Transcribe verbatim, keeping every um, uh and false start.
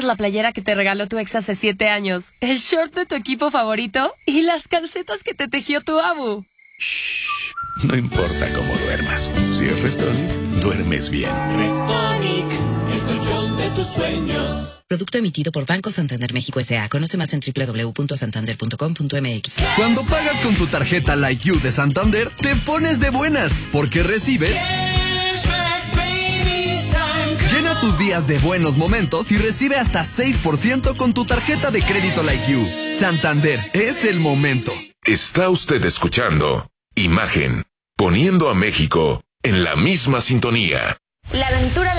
la playera que te regaló tu ex hace siete años, el short de tu equipo favorito y las calcetas que te tejió tu abu. Shh, no importa cómo duermas, si es Restonic, duermes bien. Restonic, el colchón de tus sueños. Producto emitido por Banco Santander México S A. Conoce más en doble u doble u doble u punto santander punto com punto m x. Cuando pagas con tu tarjeta Like You de Santander, te pones de buenas, porque recibes... Llena tus días de buenos momentos y recibe hasta seis por ciento con tu tarjeta de crédito Like You. Santander, es el momento. Está usted escuchando Imagen, poniendo a México en la misma sintonía. La aventura